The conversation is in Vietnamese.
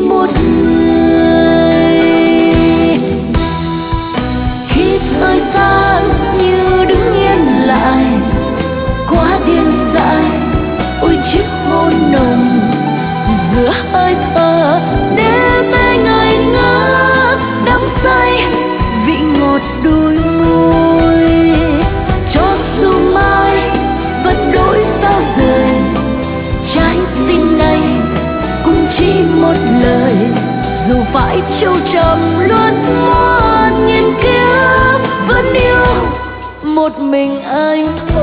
một người. Khi thời gian như đứng yên lại, quá điên dại, ôi chiếc hôn nồng giữa hơi thở để mê ngây ngỡ đắm say vị ngọt đôi môi. Cho dù mai vẫn đổi sao rời, trái tim này cũng chỉ một lời, dù phải châu trầm luôn muôn nghìn kiếp vẫn yêu một mình anh thôi.